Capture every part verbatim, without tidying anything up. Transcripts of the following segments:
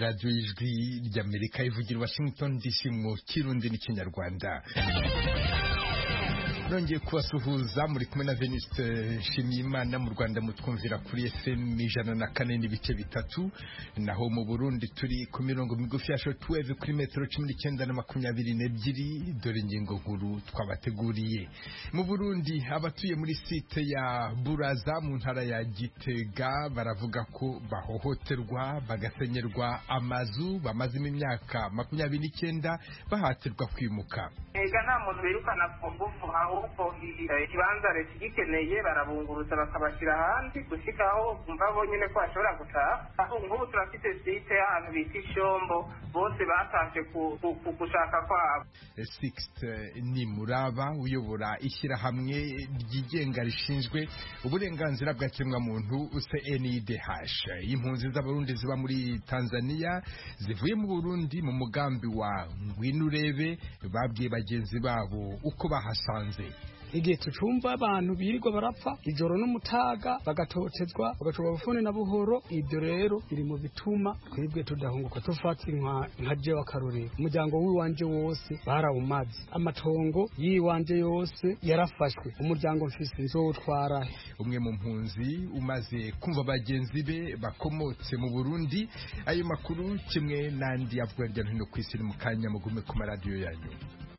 radiyo y'ijwi ry'Amerika ivugira Washington D C mu Kirundi n'Ikinyarwanda. Nongeye kubasuhuza muri kumwe na Venuste Nshimiyimana. Mu Rwanda mutwumvira kuri F M ijana na kane n'ibice bitatu, naho mu Burundi turi ku mirongo migufi ya shortwave kuri metero cumi n'icyenda na makumyabiri n'ebyiri. Dore ingingo nkuru twabateguriye. Mu Burundi abatuye muri site ya Buraza mu ntara ya Gitega baravuga ko bahohoterwa bagasenyerwa amazu bamazemo imyaka makumyabiri n'icyenda bahatirwa kwimuka. Ega nta muntu birukana ku ngufu ahubwo ikibanza leta igikeneye barabunguruza bakabashyira hanze gushikaho umva bonyine ko bashobora gutaha. Aho nk'ubu turafite site y'ahantu bita Ishombo bose batashe gushaka kwabo. Sixte Nimuraba uyobora ishyirahamwe ryigenga rishinzwe uburenganzira bwa kiremwamuntu C N I D H. Impunzi z'abarundi ziba muri Tanzania zivuye mu Burundi mu mugambi wa Ngwinurebe babwiye bagenzi babo uko bahasanze. Igihe tucumva abantu birirwa barapfa ijoro n'umutaga bagatotezwa bagacwa bafone na buhoro, ibyo rero biri mu bituma twebwe tudahunguka tufata inka nka je wakarore. Umuryango w'iwanje wose barawumaze, amatongo yiwanje yose yarafashwe, umuryango mfise nzotwara. Umwe mu mpunzi umaze kumva bagenzi be bakomotse mu Burundi. Ayo makuru kimwe nandi avuga rya hino kwisi mu kanya mugume ku maradiyo yanyu.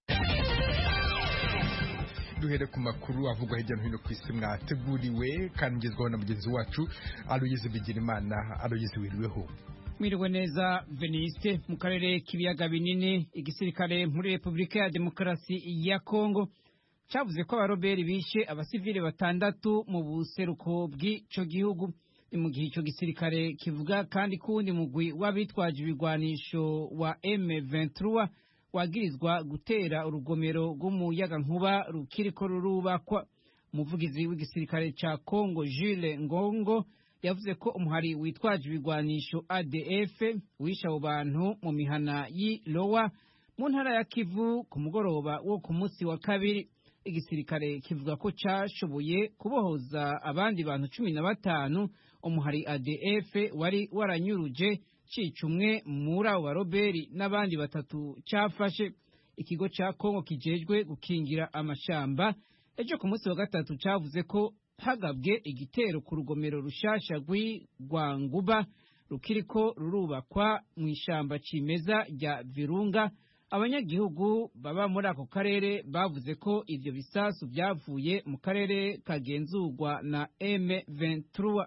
Duhere ku makuru avugwa hirya no hino ku isi mwateguriwe kandi ngezwaho na mugenzi wacu Aloyize Bigirimana. Aloyize wiriweho? Mwiriwe neza Veniste. Mu karere k'ibiyaga binini igisirikare muri Repubulika ya Demokarasi ya Kongo cavuze ko abaroberi bishe abasivile batandatu mu buseruko bw'ico gihugu. Mu gihe ico gisirikare kivuga kandi kundi mugwi w'abitwaje ibigwanisho wa M vingt-trois wagirizwa gutera urugomero rw'umuyaga nkuba rukiriko rurubakwa. Umuvugizi w'igisirikare ca Kongo Jules Ngongo yavuze ko umuhari witwaje ibigwanisho A D F wisha abo bantu mu mihana y'Ilowa mu ntara ya Kivu ku mugoroba wo ku munsi wa kabiri. Igisirikare kivuga ko cashoboye kubohoza abandi bantu cumi na batanu umuhari A D F wari waranyuruje cicumwe muri abo baroberi n'abandi batatu cafashe. Ikigo ca Kongo kijejwe gukingira amashamba ejo ku munsi wa gatatu cavuze ko hagabwe igitero ku rugomero rushasha rw'Igwanguba rukiriko rurubakwa mu ishamba cimeza rya Virunga. Abanyagihugu baba muri ako karere bavuze ko ivyo bisasu vyavuye mu karere kagenzurwa na M vingt-trois.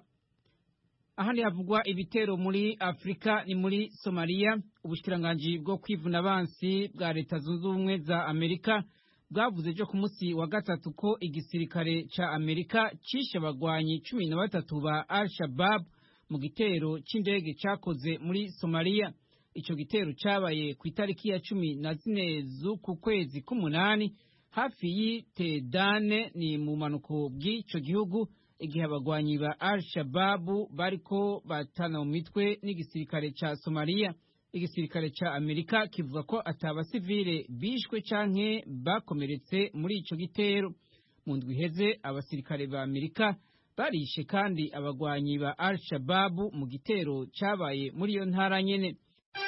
Ahandi havugwa ibitero muri Afrika ni muri Somalia. Ubushikiranganji bwo kwivuna abansi bwa Leta Zunze Ubumwe za Amerika bwavuze ejo ku munsi wa gatatu ko igisirikare ca Amerika cishe abagwanyi cumi na batatu ba Al-Shabaab mu gitero c'indege cakoze muri Somalia. Ico gitero cabaye ku itariki ya cumi na zine z'uku kwezi k'umunani hafi y'Itedane ni mu manuko bw'ico gihugu, igihe abagwanyi ba Al-Shabaab bariko batana mu mitwe n'igisirikare ca Somalia. Igisirikare ca Amerika kivuga ko atabasivile bishwe canke bakomeretse muri ico gitero. Mu ndwi iheze abasirikare ba Amerika barishe kandi abagwanyi ba Al-Shabaab mu gitero cabaye muri iyo ntara nyene.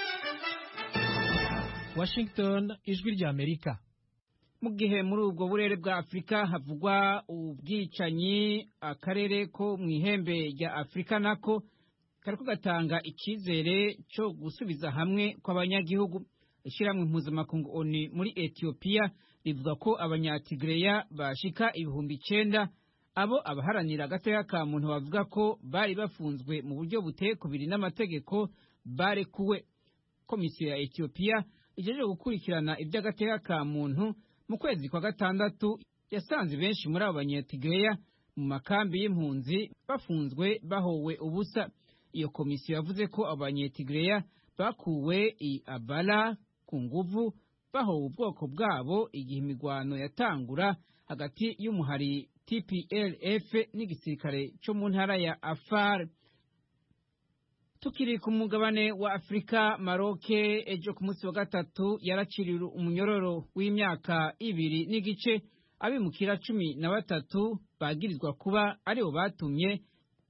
Washington, ijwi rya Amerika. Mu gihe muri ubwo burere bwa Afrika havugwa ubwicanyi, akarere ko mw'ihembe rya Afrika nako kariko gatanga ikizere cyo gusubiza hamwe kw'abanyagihugu. Ishiramwe mpuzamakungu O N U muri Ethiopia rivuga ko abanyatigreya bashika ibihumbi icenda abo abaharanira agateka ka muntu bavuga ko bari bafunzwe mu buryo buteye kubiri n'amategeko barekuwe. Komisiyo ya Ethiopia ijeje gukurikirana iby'agateka ka muntu mu kwezi kwa gatandatu yasanze benshi muri abo banyatigreya mu makambi y'impunzi bafunzwe bahowe ubusa. Iyo komisiyo yavuze ko abanyatigreya bakuwe i Abala ku nguvu bahowe ubwoko bwabo igihe imigwano yatangura hagati y'umuhari T P L F n'igisirikare cyo mu ntara ya Afar. Tukiri ku mugabane wa Afrika, Maroc ejo ku munsi wa gatatu yaraciriwe umunyororo w'imyaka ibiri n'igice abimukira cumi na batatu bagirizwa kuba aribo batumye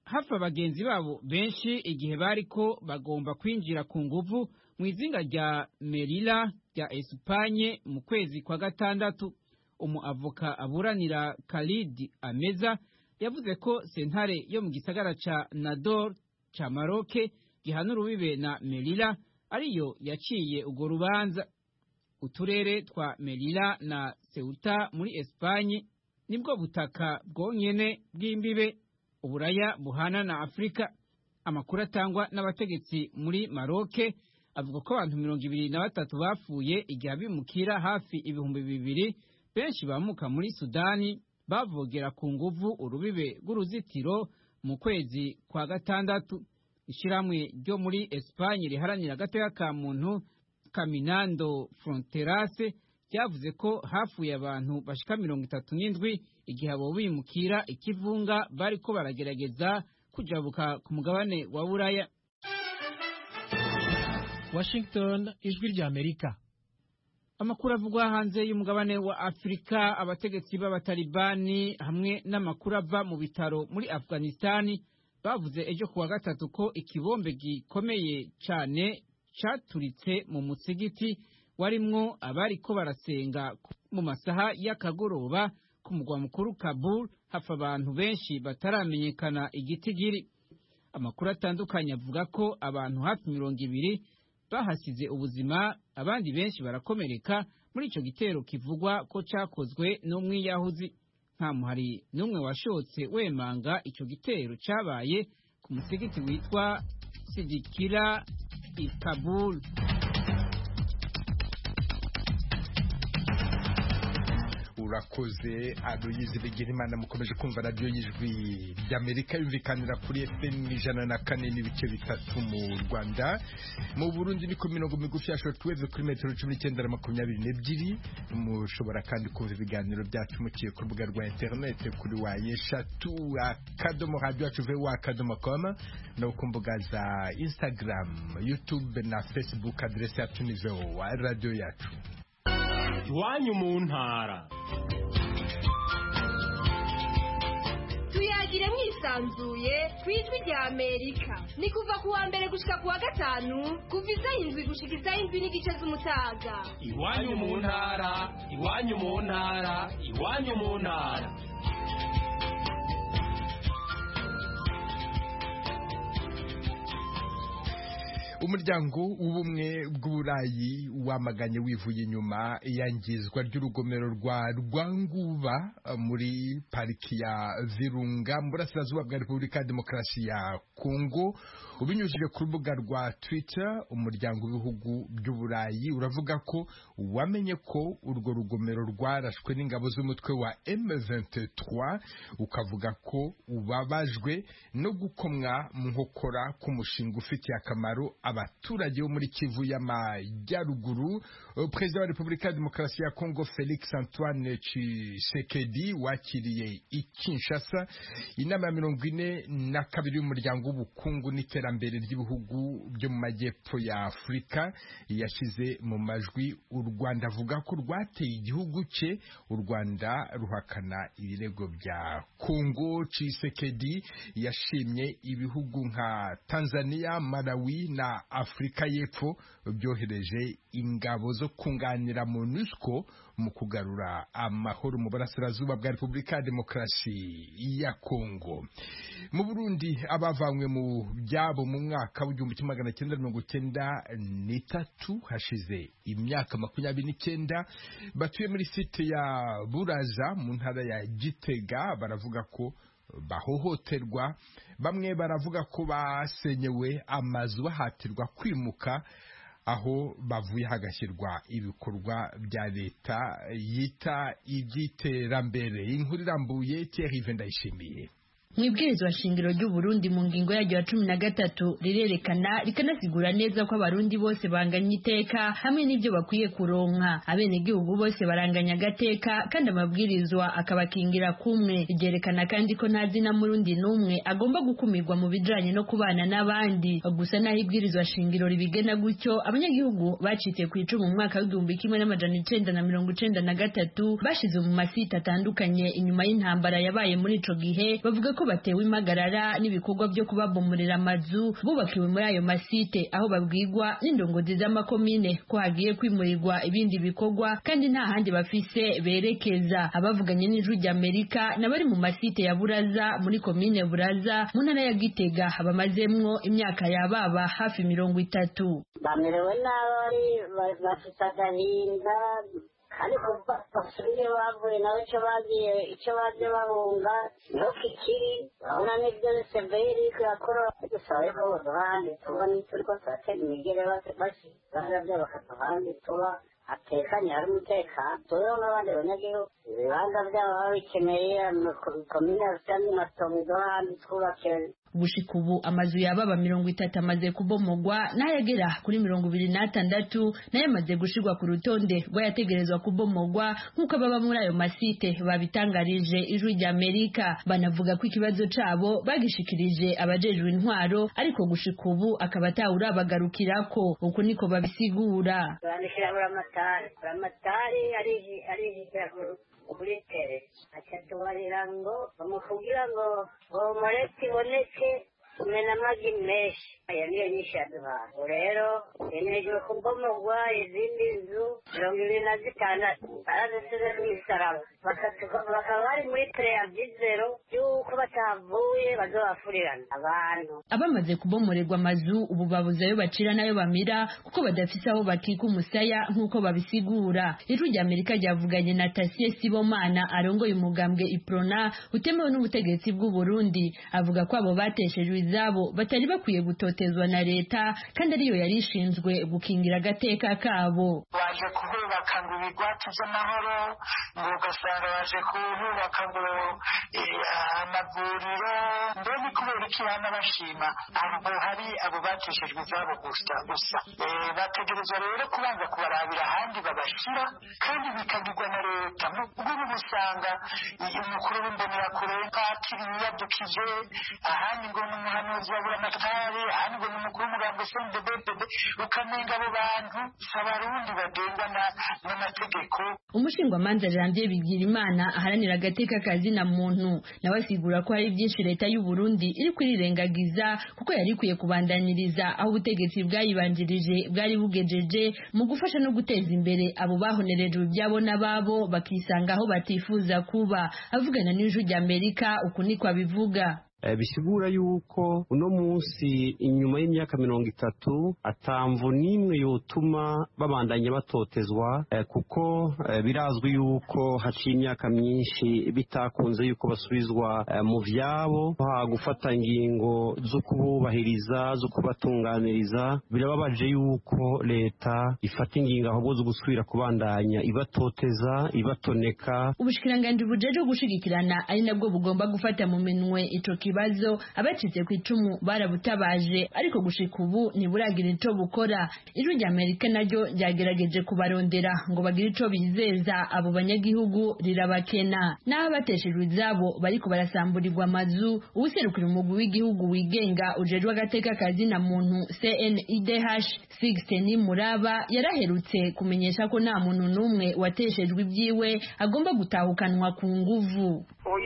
hafi abagenzi babo benshi igihe bariko bagomba kwinjira ku nguvu mu izinga rya Melilla rya Espanye mu kwezi kwa gatandatu. Umuavoka aburanira Khalid Ameza yavuze ko sentare yo mu gisagara ca Nador ca Maroc gihana urubibe na Melilla ariyo yaciye urwo rubanza. Uturere twa Melilla na Ceuta muri Espanye nibwo butaka bwonyene bw'imbibe Uburaya buhana na Afrika. Amakuru atangwa n'abategetsi muri Maroc avuga ko abantu mirongo ibiri na batatu bapfuye igihe bimukira hafi ibihumbi bibiri benshi bamuka muri Sudani bavogera ku nguvu urubibe rw'uruzitiro mu kwezi kwa gatandatu. Ishiramwe ryo muri Espanye riharanira agateka ka muntu Caminando Fronteras ryavuze ko hafuye abantu bashika mirongo itatu n'indwi igihe abo bimukira ikivunga bariko baragerageza kujabuka ku mugabane wa Buraya. Washington, ijwi rya Amerika. Amakuru avugwa hanze y'umugabane wa Afrika, abategetsi b'abatalibani hamwe n'amakuru ava mu bitaro muri Afghanistan bavuze ejo kuwa gatatu ko ikibombe gikomeye cyane caturitse mu musigiti warimwo abariko barasenga mu masaha y'akagoroba ku mugwa mukuru Kabul, hafa abantu benshi bataramenyekana igitigiri. Amakuru atandukanye avuga ko abantu hafi mirongo ibiri bahasize ubuzima, abandi benshi barakomereka muri ico gitero kivugwa ko cakozwe n'umwiyahuzi. Nta muhari n'umwe washotse wemanga ico gitero cabaye ku musigiti witwa Sidikira i Kabul. Urakoze Aloyizi Bigirimana. Mukomeje kumva radio y'ijwi ry'Amerika yumvikanira kuri F M ijana na kane n'ibice bitatu mu Rwanda. Mu Burundi ni ku mirongo migufi ya shortwave kuri metero cumi n'icyenda na makumyabiri n'ebyiri. Mushobora kandi kumva ibiganiro byacu muciye ku rubuga rwa internet kuri wa eshatu akadomo radio yacu voa akadomo com no ku mbuga za Instagram, YouTube na Facebook. Adresse yacu ni voa radio yacu. Iwanyu mu ntara. Tuyagire mwisanzuye kwijwi rya Amerika. Ni kuva kuwa mbere gushika kuwa gatanu kuva isaha indwi gushika isaha indwi n'igice z'umutaga. Iwanyu mu ntara, iwanyu mu ntara, iwanyu mu ntara. Umuryango w'ubumwe bw'Uburayi wamaganye wivuye inyuma iyangizwa ry'urugomero rwa Rwanguba muri pariki ya Virunga mu burasirazuba bwa Repubulika ya Demokarasi ya Kongo. Ubinyujije ku rubuga rwa Twitter, umuryango w'ibihugu by'Uburayi uravuga ko wamenye ko urwo rugomero rwarashwe n'ingabo z'umutwe wa M vingt-trois, ukavuga ko ubabajwe no gukomwa mu nkokora k'umushinga ufitiye akamaro abaturage bo muri Kivu y'Amajyaruguru. Perezida wa Repubulika ya Demokarasi ya Kongo Felix Antoine Tshisekedi wakiriye i Kinshasa inama ya mirongo ine na kabiri y'umuryango w'ubukungu n'iterambere ry'ibihugu byo mu majyepfo ya Afurika. Yashize mu majwi u Rwanda avuga ko rwateye igihugu cye, u Rwanda ruhakana ibirego bya Kongo. Tshisekedi yashimye ibihugu nka Tanzania, Malawi na Afrika y'Epfo byohereje ingabo zo kunganira MONUSCO mu kugarura amahoro mu burasirazuba bwa Repubulika ya Demokarasi ya Kongo. Mu Burundi abavanywe mu byabo mu mwaka w'igihumbi kimwe magana cyenda mirongo cyenda n'itatu hashize imyaka makumyabiri n'icyenda batuye muri site ya Buraza mu ntara ya Gitega baravuga ko bahohoterwa. Bamwe baravuga ko basenyewe amazu bahatirwa kwimuka aho bavuye hagashyirwa ibikorwa bya leta yita iby'iterambere. Inkuru irambuye Thierry Vendayishimiye. Mwibwirizwa shingiro ry'u Burundi mu ngingo yaryo ya cumi na gatatu rirerekana rikanasigura neza ko abarundi bose banganya iteka hamwe n'ibyo bakwiye kuronka. Abenegihugu bose baranganya agateka kandi amabwirizwa akabakingira kumwe. Ryerekana kandi ko nta zina murundi n'umwe agomba gukumirwa mu bijanye no kubana n'abandi. Gusa naho ibwirizwa shingiro ribigena gutyo, abanyagihugu bacitiye ku icumu mu mwaka w'igihumbi kimwe n'amajana icenda na mirongo icenda na gatatu bashize mu masite atandukanye inyuma y'intambara yabaye muri ico gihe. Bavuga ko batewe impagarara n'ibikorwa byo kubabomorera amazu bubakiwe muri ayo masite aho babwirwa n'indongozi z'amakomine ko hagiye kwimurirwa ibindi bikorwa kandi nta handi bafise berekeza. Abavuganye n'Ijwi ry'Amerika n'abari mu masite ya Buraza muri komine Buraza mu ntara ya Gitega bamazemwo imyaka yababa hafi mirongo itatu. Bamerewe nabi bafite agahinda kandi kuva basubiye bavuye nawe icyo bagiye icyo baje bahunga niho kikiri urabona n'ibyo severi yakora dusaba ko duhandi tuba n'ituriko turatera imigere bashyira byo bakatuhandi tuba atekanye hari umutekano tubeho n'abandi banyagihugu ibibanza byabo baba bikeneye komine rufite andi matongo duhandi twubake. Gushika ubu amazu yababa mirongo itatu amaze kubomogwa n'ayagera kuri mirongo ibiri n'atandatu nayo amaze gushirwa ku rutonde rw'ayategerezwa kubomogwa nk'uko ababa muri ayo masite babitangarije Ijwi ry'Amerika. Banavuga ko ikibazo cabo bagishikirije abajejwe intwaro ariko gushika ubu akaba atawurabagarukirako. Uku niko babisigura. Bandikira buramatari buramatari ari ari kuri tere akatubarira ngo bamuvugira ngo umureti iboneke umena amagi menshi. Aya niyo nyinshi yaduhaye rero yemerewe kubomogwa izindi nzu mirongo ibiri na zitandatu barazisize n'imisaraba bakaba bari muri preya byizero y'uko batavuye bazobafurirana abantu. Abamaze kubomorerwa amazu ubu babuze ayo bacira n'ayo bamira kuko badafise aho bakika umusaya nk'uko babisigura. Ijwi ry'Amerika ryavuganye na Tasie Sibomana arongoye umugambwe Iprona utemewe n'ubutegetsi bw'u Burundi, avuga ko abo bateshejwe izabo batari bakwiye gutotezwa na leta kandi ariyo yari ishinzwe gukingira agateka kabo. Waje kuhubaka ngo ibigwati by'amahoro ngo ugasanga waje kuhubaka ngo amavuriro mbe ni kubera iki bana bashima abo hari abo bateshejwe izabo gusa gusa bategerezwa rero kubanza kubarabira ahandi babashira kandi bikagirwa na leta. Ubwo usanga umukuru w'imbonerakure patiri yadukije ahandi ngo n'umuhanuzi wa buramatari ahandi ngo n'umukuru w'umugambi sendebebebe ukamenga abo bantu abarundi bagengwa n'amategeko. Umushingwamanza Janvier Bigirimana aharanira agateka kazina muntu nawe asigura ko hari byinshi leta y'u Burundi iri kurirengagiza kuko yari ikwiye kubandaniriza aho ubutegetsi bwayibanjirije bwari bugejeje mu gufasha no guteza imbere abo bahonerejwe ibyabo n'ababo bakisanga aho batifuza kuba. Avugana n'Ijwi ry'Amerika uku niko abivuga. bisigura yuko uno munsi inyuma y'imyaka mirongo itatu atamvu n'imwe yotuma babandanya batotezwa kuko birazwi yuko haciye imyaka myinshi bitakunze yuko basubizwa mu vyabo gufata ingingo zo kububahiriza zo kubatunganiriza. Birababaje yuko leta ifata ingingo ahubwo zo gusubira kubandanya ibatoteza ibatoneka. Ubushikiranganje bujeje gushigikirana ari nabwo bugomba gufata mu minwe ico kibazo. Abacitse ku icumu barabutabaje ariko gushika ubu ntiburagira ico bukora. Ijwi ry'Amerika naryo ryagerageje kubarondera ngo bagire ico bizeza abo banyagihugu rirabakena. Naho bateshejwe izabo bariko barasamburirwa amazu, ubuserukira umugwi w'igihugu wigenga ujejwe agateka kazina muntu C N I D H Sixten Muraba yaraherutse kumenyesha ko nta muntu numwe wateshejwe ibyiwe agomba gutahukanwa ku nguvu.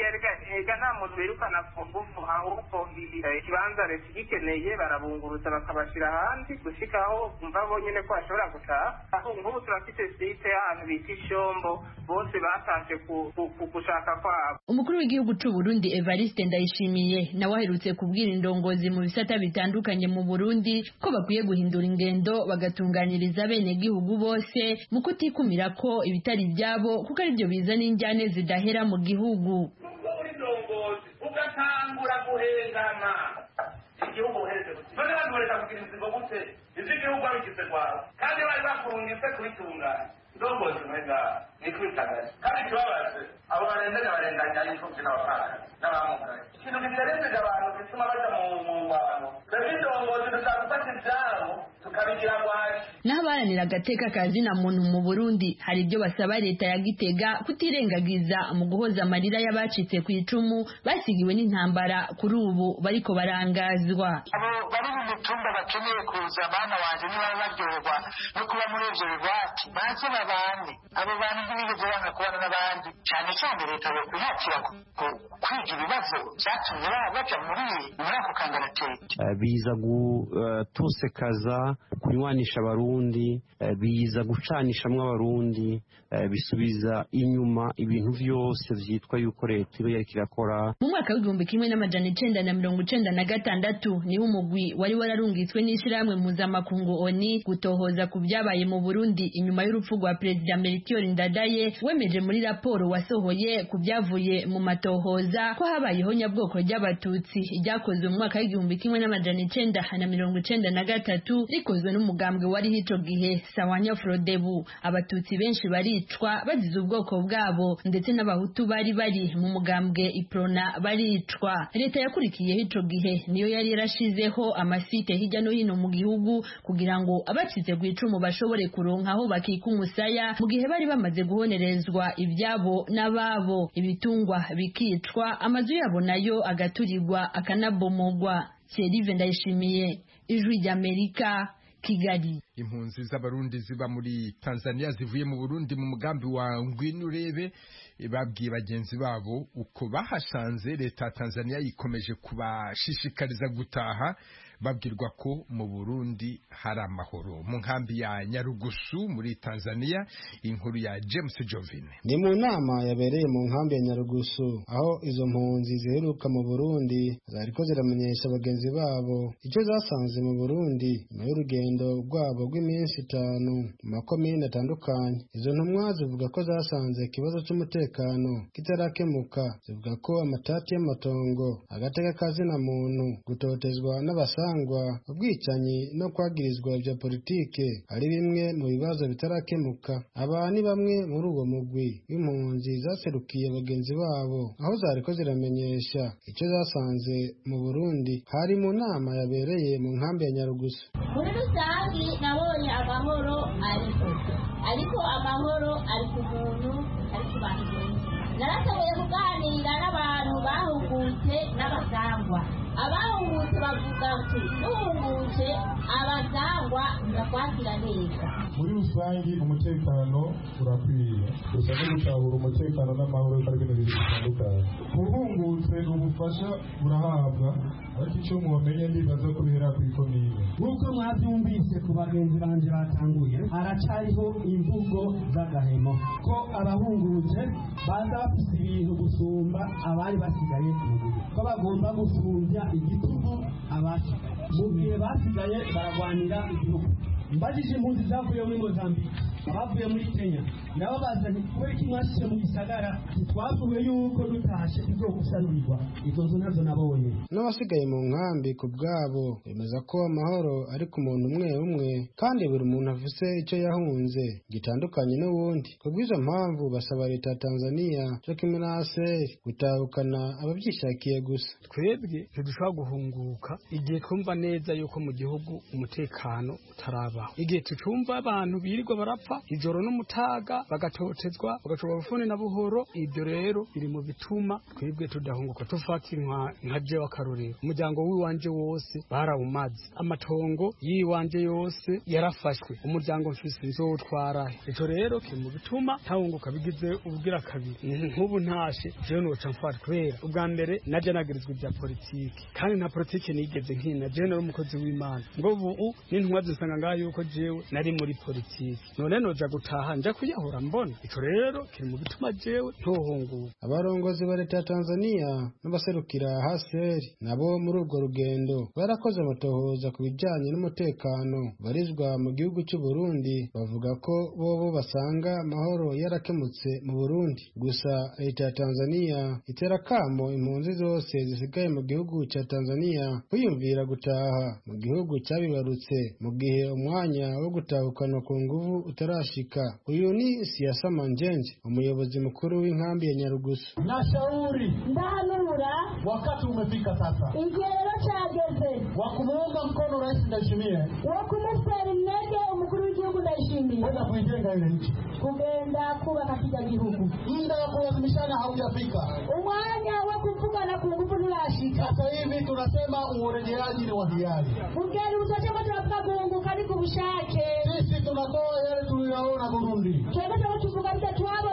Ega nta muntu birukana ku nguvu ahubwo ikibanza leta gikeneye barabunguruza bakabashira ahandi gushikaho umva bonyene ko bashobora gutaha. Aho nk'ubu turafite site y'ahantu bita Ishombo bose batashe gushaka kwabo. Umukuru w'igihugu c'u Burundi Evariste Ndayishimiye nawe aherutse kubwira indongozi mu bisata bitandukanye mu Burundi ko bakwiye guhindura ingendo bagatunganiriza bene gihugu bose mu kutikumira ko ibitari byabo kuko ari byo bizana injyane zidahera mu gihugu. Ugatangura guhengana igihugu uhereze none bagoreka kugira inzigo gute ivyo igihugu abigize kwawe kandi bari bakurungitse kubitunganya ndongozi mwenga nikwitagaje kandi kibabaze abo barendanya barenganya y'imfuvyi n'abapfakazi n'abamugaye ikintu giterezeje abantu gituma baja mu ngwano twebwe indongozi dushaka gufata ivyabo tukabigira ngwaki. Naho abaharanira agateka kazina muntu mu Burundi hari ibyo basaba leta ya Gitega kutirengagiza mu guhoza amarira y'abacitse ku icumu basigiwe n'intambara kuri ubu bariko barangazwa. Abo bari mu mitumba bakeneye kuza abana wanje niba baryoherwa no kuba muri ivyo bigwati baze babane. Abo bantu ntibigeze banga kubana n'abandi cyane cyane leta yo kwihatira kwiga ibibazo byatumye baja muri muri ako kangaratete. Biza gutosekaza kunywanisha abarundi, biza gucanishamwo abarundi, bisubiza inyuma ibintu vyose vyitwa yuko leta iba yariko irakora. Mu mwaka w'igihumbi kimwe n'amajana icenda na mirongo icenda na gatandatu niho umugwi wari wararungitswe n'ishirahamwe mpuzamakungu ONU gutohoza ku byabaye mu Burundi inyuma y'urupfu rwa Perezida Melchior Ndadaye, wemeje muri raporo wasohoye ku byavuye mu matohoza ko habayeho nyabwoko ry'abatutsi ryakozwe mu mwaka w'igihumbi kimwe n'amajana icenda na mirongo icenda na gatatu rikozwe n'umugambwe wari hico gihe Sawanya Frodebu. Abatutsi benshi baricwa bazize ubwoko bwabo ndetse n'abahutu bari bari mu mugambwe Iprona baricwa. Leta yakurikiye hico gihe niyo yari yarashizeho amasite hirya no hino mu gihugu kugira ngo abacize ku icumu bashobore kuronka aho bakika umusaya mu gihe bari bamaze guhonerezwa ibyabo n'ababo, ibitungwa bikicwa, amazu yabo nayo agaturirwa akanabomogwa. Thierry Ndayishimiye, Ijwi ry'Amerika, Kigali. Impunzi z'abarundi ziba muri Tanzania zivuye mu Burundi mu mugambi wa Ngwino Urebe babwiye bagenzi babo uko bahasanze leta ya Tanzania ikomeje kubashishikariza gutaha, babwirwa ko mu Burundi hari amahoro. Mu nkambi ya Nyarugusu muri Tanzania, inkuru ya James Jovine. Ni mu nama yabereye mu nkambi ya Nyarugusu aho izo mpunzi ziheruka mu Burundi zariko ziramenyesha bagenzi babo icyo zasanze mu Burundi nyuma y'urugendo rwabo rw'iminsi itanu mu makomine atandukanye. Izo ntumwa zivuga ko zasanze ikibazo cy'umutekano kitarakemuka, zivuga ko amatati y'amatongo, agateka kazina muntu, gutotezwa n'abasa ubwicanyi no kwagirizwa bya politike ari bimwe mu bibazo bitarakemuka. Aba ni bamwe muri uwo mugwi w'impunzi zaserukiye bagenzi babo aho zariko ziramenyesha icyo zasanze mu Burundi hari mu nama yabereye mu nkambi ya Nyarugusu. Muri rusangi nabonye amahoro ariko ariko amahoro ari ku muntu ari ku bantu. Narashoboye kuganira n'abantu bahugutse n'abasangwa. Abahungutse bavuga ati duhungutse abasangwa ndakwakira neza. Muri rusangi umutekano urakwiye, gusa no gutahura umutekano n'amahoro ari ibintu bibiri bitandukanye. Kuhungutse ubufasha burahabwa, ariko icyo mumenye ndibaza ko bihera ku ikomine. Nk'uko mwabyumvise ku bagenzi banje batanguye, haracariho imvugo z'agahemo ko abahungutse baza bafite ibintu gusumba abari basigaye mu gihe, ko bagomba gusumbya igitugu abacu mu gihe basigaye baragwanira igihugu. Mbajije impunzi zavuye muri Mozambique, abavuye muri Kenya nabo bazanye kubera ko mwashyize mu gisagara twavuye yuko dutashe tuzogusanurirwa. Izo nzu nazo nabonye. N'abasigaye mu nkambi ku bwabo bemeza ko amahoro ari ku muntu umwe umwe kandi buri muntu afise icyo yahunze gitandukanye n'uwundi. Ku bw'izo mpamvu basaba leta ya Tanzania cyo kimenase gutahukana ababyishakiye gusa. Twebwe ntidushobora guhunguka igihe twumva neza yuko mu gihugu umutekano utaraba, igihe tucumva abantu birirwa barapfa ijoro n'umutaga bagatotezwa bagashobora bufune na buhoro. Ibyo rero biri mu bituma twebwe tudahunguka. Tufatirwa nka je wakarorero, umuryango w'iwanje wose barawumaze, amatongo yiwanje yose yarafashwe, umuryango mfise nzotwara. Ico rero kiri mu bituma tahunguka bigize ubwira kabiri. Nk'ubu ntashe je noca mfata kubera ubwa mbere naje nagirizwe bya politiki, kandi nta politiki nigeze nkina. Je nari umukozi w'Imana, ngo ubu n'intwa zisanga ngaho yuko jewe nari muri politiki, none noja gutaha nja kuyahura mbona. Ico rero kiri mu bituma jewe ntohunguka. Abarongozi ba leta ya Tanzania n'abaserukira haseri nabo muri urwo rugendo barakoze amatohoza ku bijyanye n'umutekano barizwa mu gihugu cy'u Burundi, bavuga ko bobo basanga amahoro yarakemutse mu Burundi. Gusa leta ya Tanzania itera kamo impunzi zose zisigaye mu gihugu cya Tanzania kwiyumvira gutaha mu gihugu cyabibarutse mu gihe umwanya wo gutahukana ku nguvu utarashika. Uyu ni Siasa Manjenje, umuyobozi mukuru w'inkambi ya Nyarugusu. Nashauri ndahanura wakati umefika sasa, igero cyageze wa kumuunga mkono Rais Ndayishimiye, wa kumutera intege umukuru w'igihugu Ndayishimiye kwenda kuijenga ile nchi, kugenda kubaka kijya gihugu. Muda wa kulazimishana haujafika, umwanya wa kuvugana ku nguvu nturashika. Sasa hivi tunasema urejeaji ni wa hiari, ugeri uzote kwa tunavuga guhunguka ni ku bushake. Sisi tunatoa yale tuliyoona Burundi, twebwe tuvuga bita twabo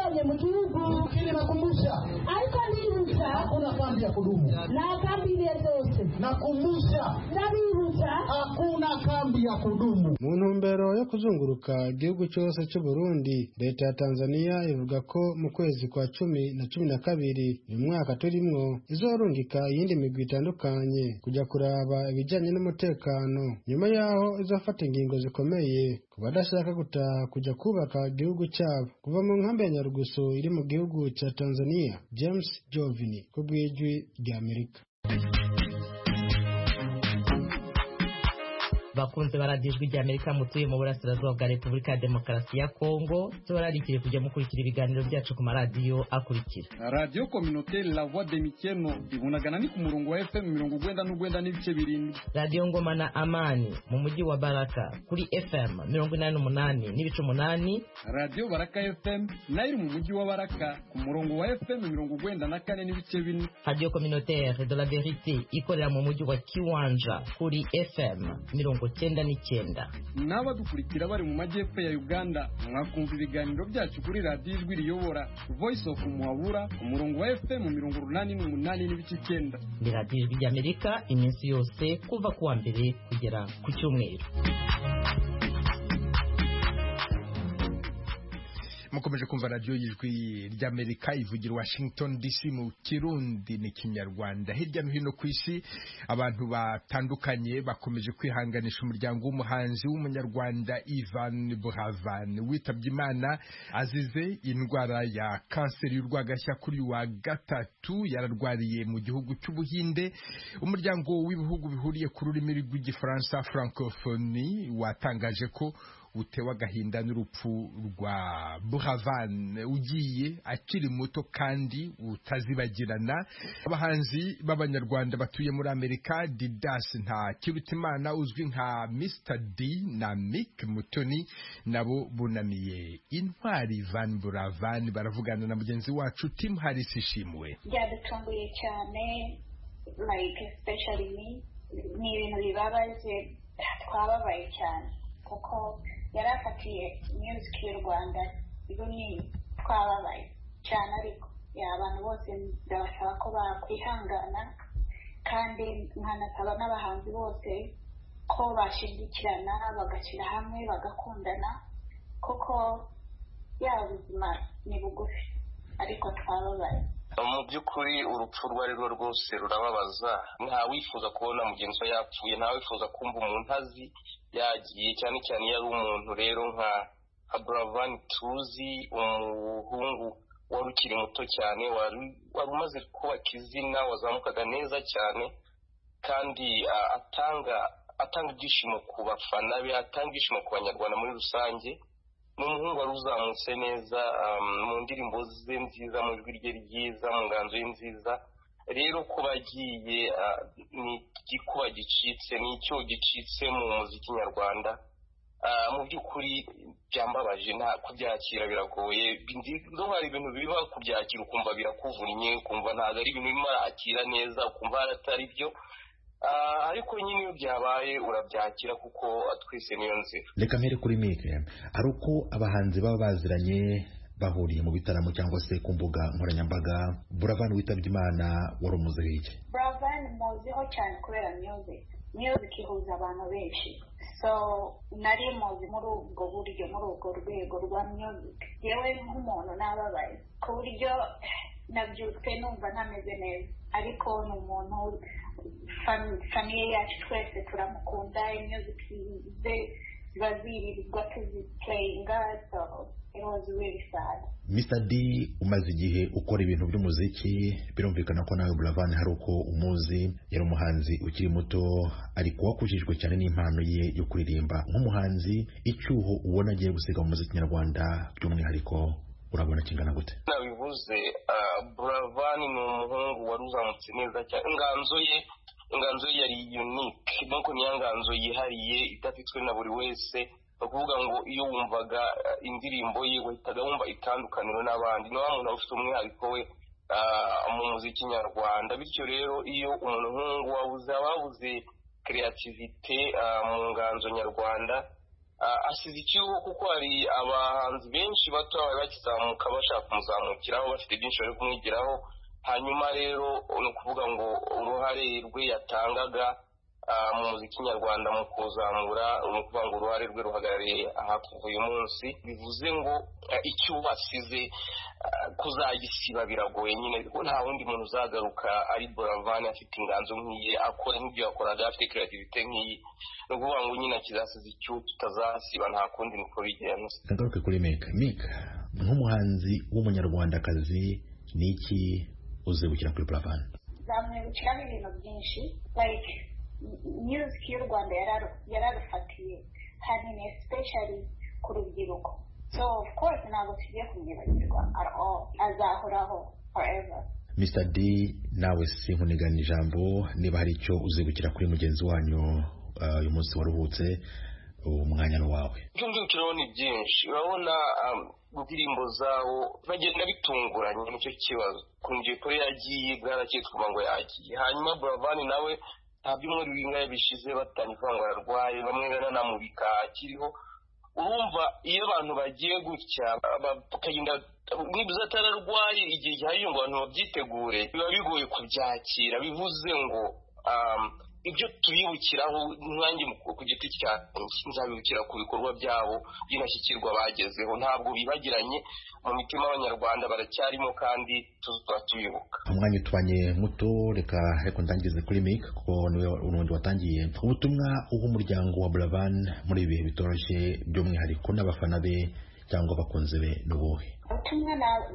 na kambi ile zote. Nakumbusha, nabibutsa, hakuna kambi ya kudumu. Mu ntumbero yo kuzunguruka igihugu cyose cy'u Burundi, leta ya Tanzania ivuga ko mu kwezi kwa cumi na cumi na kabiri uyu mwaka turimwo izorungika iyindi migwi itandukanye kujya kuraba ibijyanye n'umutekano, nyuma yaho izafata ingingo zikomeye ku badashaka gutaha kujya kubaka igihugu cyabo. Kuva mu nkambi ya Nyarugusu iri mu gihugu cya Tanzania, James Jovini ku bw'ijwi rya Amerika. bakunze baradijwe rya Amerika mutuye mu burasirazuba bwa Repubulika ya Demokarasi ya Kongo, tubararikire kujya mukurikira ibiganiro byacu ku maradiyo akurikira: Radio Communautaire La Voix de Mikeno ibunagana ni ku murongo wa F M mirongo ugwenda n'ugwenda n'ibice birindwi. Radio Ngoma na Amani mu mujyi wa Baraka kuri F M mirongo inani n'umunani n'ibice umunani. Radio Baraka F M nayo mu mujyi wa Baraka ku murongo wa F M mirongo ugwenda na kane n'ibice bine. Radio Communautaire de la Vérité ikorera mu mujyi wa Kiwanja kuri F M mirongo cyenda n'icyenda. N'abadukurikira bari mu majyepfo ya Uganda mwakumva ibiganiro byacu kuri Radio Ijwi Riyobora Voice of Muhabura ku murongo wa F M mirongo umunani n'umunani n'ibice icyenda. Ni Radio Ijwi ry'Amerika iminsi yose kuva kuwa mbere kugera ku cyumweru. mukomeje kumva radio y'Ijwi ry'Amerika ivugira Washington D C mu Kirundi n'ikinyarwanda. Hirya no hino ku isi abantu batandukanye bakomeje kwihanganisha umuryango w'umuhanzi w'umunyarwanda Ivan Buravan witabye Imana azize indwara ya kanseri y'urwagashya kuri wa gatatu. Yararwariye mu gihugu cy'Ubuhinde. Umuryango w'ibihugu bihuriye ku rurimi rw'igifaransa francophonie watangaje ko utewe agahinda n'urupfu rwa Buravan ugiye akiri muto kandi utazibagirana. Abahanzi b'abanyarwanda batuye muri Amerika, Didas Ntakirutimana uzwi nka mister D na Mick Mutoni nabo bunamiye intwari Ivan Buravan. Baravugana na mugenzi wacu Tim Harris Ishimwe. Byadutunguye cyane, like especially me, ni ibintu bibabaje, twababaye cyane kuko yarafatiye music y'u Rwanda ibuni twababaye cyane, ariko abantu bose ndabasaba ko bakwihangana kandi nkanasaba n'abahanzi bose ko bashigikirana bagashyira hamwe bagakundana kuko ya ubuzima ni bugufi, ariko twababaye. Mu by'ukuri urupfu rwari rwo rwose rurababaza. Nta wifuza kubona mugenzi we yapfuye, nta wifuza kumva umuntu azi yagiye, cyane cyane yari umuntu rero nka Buravan tuzi, umuhungu wari ukiri muto cyane, wari umaze kubaka izina, wazamukaga neza cyane kandi atanga atanga ibyishimo ku bafana be, atanga ibyishimo ku banyarwanda muri rusange. Ni umuhungu wari uzamutse neza mu ndirimbo ze nziza, mu ijwi rye ryiza, mu nganzo ye nziza. Rero kuba agiye ni igikuba gicitse, ni icyo gicitse mu muziki nyarwanda. Mu by'ukuri byambabaje, nta kubyakira biragoye. Ndo hari ibintu biba kubyakira ukumva birakuvunnye, ukumva ntabwo ari ibintu birimo arakira neza, ukumva atari byo. Ariko nyine iyo byabaye urabyakira kuko twese niyo nzira. Reka mpere kuri Mike, ari uko abahanzi baba baziranye bahuriye mu bitaramo cyangwa se ku mbuga nkoranyambaga. Buravan witabye Imana wari umuze iki? Buravan muziho cyane kubera music music ihuza abantu benshi, so nari muzi muri ubwo buryo, muri ubwo rwego rwa music. Yewe nk'umuntu nababaye ku buryo nabyutse numva ntameze neza, ariko ni umuntu famiye yacu twese turamukunda, music ze ziba zirirwa tuziplayinga, so it was really sad. mister D umaze igihe ukora ibintu by'umuziki, birumvikana ko nawe Buravan hari uko umuzi, yari umuhanzi ukiri muto ariko wakujijwe cyane n'impano ye yo kuririmba. Nk'umuhanzi icyuho ubona agiye gusiga mu muziki nyarwanda by'umwihariko urabona kingana gute? Nabivuze, Buravan ni umuhungu wari uzamutse neza cyane. Inganzo ye inganzo ye yari unique, nuko ni inganzo yihariye idafitwe na buri wese. Bakuvuga ngo iyo wumvaga indirimbo ye wahitaga wumva itandukaniro n'abandi, no muntu ufite umwihariko we mu muziki nyarwanda. Bityo rero iyo umuntu nk'uwo wabuze ababuze creativity mu nganzo nyarwanda, asize icyuho kuko hari abahanzi benshi bato bari bakizamuka bashaka kumuzamukiraho, bafite byinshi bari kumwigiraho, hanyuma rero ni ukuvuga ngo uruhare rwe yatangaga mu muziki nyarwanda mu kuzamura, ni ukuvuga ngo uruhare rwe ruhagarariye aha kuva uyu munsi, bivuze ngo icyo wasize kuzagisiba biragoye nyine, kuko nta wundi muntu uzagaruka ari Buravan afite inganzo nk'iyi, akora nk'ibyo yakoraga, afite creativity nk'iyi. ni ukuvuga ngo nyine kizasize icyo tutazasiba, nta kundi niko bigenda. Kagaruke kuri Mika. Mika nk'umuhanzi w'umunyarwandakazi ni iki uzibukira kuri Buravan? Zamwibukiramo ibintu byinshi, like music y'u Rwanda yararufatiye hanini, especially ku rubyiruko. So of course ntabwo tugiye kumwibagirwa at all, azahoraho forever. Mister D, nawe sinkunigana ijambo, niba hari icyo uzibukira kuri mugenzi wanyu uyu munsi waruhutse, umwanya wawe. Icyo nzibukiraho ni byinshi, urabona indirimbo zawo bagenda bitunguranye, nicyo kibazo. Kunje kuri yagiye bwarakitwa ngo yagiye, hanyuma Buravan nawe nta byumweru bingaye bishize batanivuga ngo ararwaye, bamwe baranamubika akiriho. Urumva iyo abantu bagiye gutya bakagenda nibuza atararwaye, igihe hari ngo abantu babyitegure biba bigoye kubyakira, bivuze ngo ibyo tubibukiraho nkanjye ku giti cyanjye nzabibukira ku bikorwa byabo by'inashyikirwa bagezeho, ntabwo bibagiranye mu mitima y'Abanyarwanda, baracyarimo kandi tuzaba tubibuka. Umwanya utubanye muto, reka reka ndangize kuri Mika kuko niwe urundi watangiye. Ubutumwa uha umuryango wa Buravan muri ibihe bitoroshye, by'umwihariko n'abafana be cyangwa abakunzi be n'ubuhe? Ubutumwa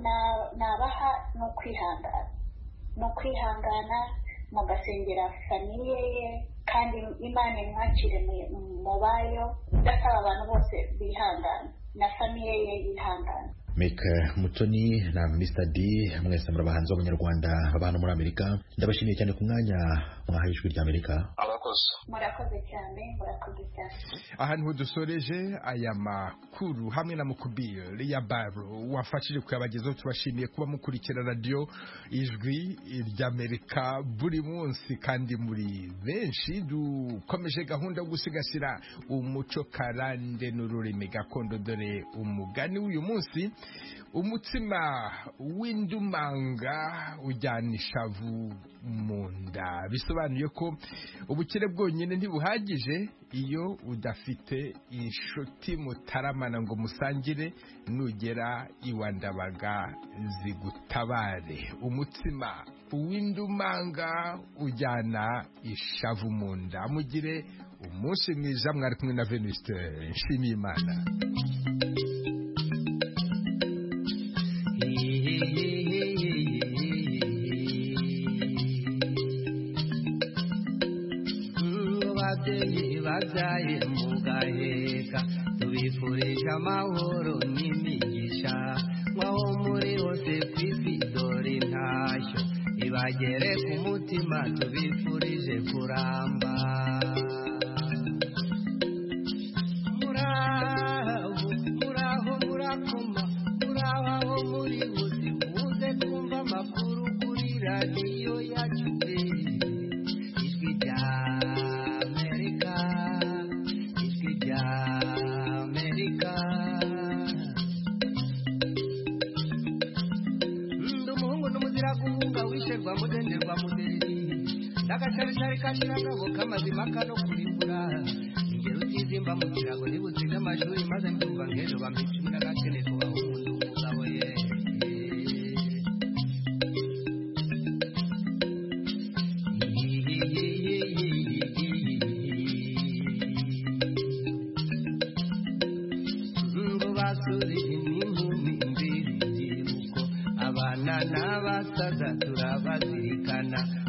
nabaha ni ukwihangana, ni ukwihangana mugasengera famiye ye, kandi Imana imwakire mu bayo, ndasaba abantu bose bihangana na famiye ye yihangana. Mika Mutoni na Mister D, mwese muri abahanzi b'Abanyarwanda babana muri Amerika, ndabashimiye cyane ku mwanya mwahaye ijwi ry'Amerika. Abakoze. Murakoze cyane, murakoze cyane. Ahantu dusoreje aya makuru hamwe na Mukubire ya Baro wafashije kuyabagezaho, tubashimiye kuba mukurikira radio ijwi ry'Amerika buri munsi kandi muri benshi. Dukomeje gahunda yo gusigasira umuco karande n'ururimi gakondo, dore umugani w'uyu munsi: umutsima w'indumanga ujyana ishavu mu nda. Bisobanuye ko ubukire bwonyine ntibuhagije iyo udafite inshuti mutaramana ngo musangire, nugera iwa Ndabaga zigutabare. Umutsima w'indumanga ujyana ishavu mu nda. Mugire umunsi mwiza, mwari kumwe na Venuste Nshimiyimana. Babyaye mugaheka, tubifurije amahoro n'imigisha, mwaho muri hose kw'isi dore ntashyo ibagere ku mutima, tubifurije kuramba. Muraho muraho murakoma, muraho aho muri hose, muze kumva amakuru kuri radiyo yacu, ijwi rya mudenderwa muderi ndakasharishari kashirangabo kamazima kano kuribura, ingero utizimba mu kirago nibuziga amashuri, maze mbyumva nk'ejo bamicumi n'agakene kubaho umuntu umugabo ye. ngo basuri n'inkumi mbiri, abana n'abasaza turabazirikana,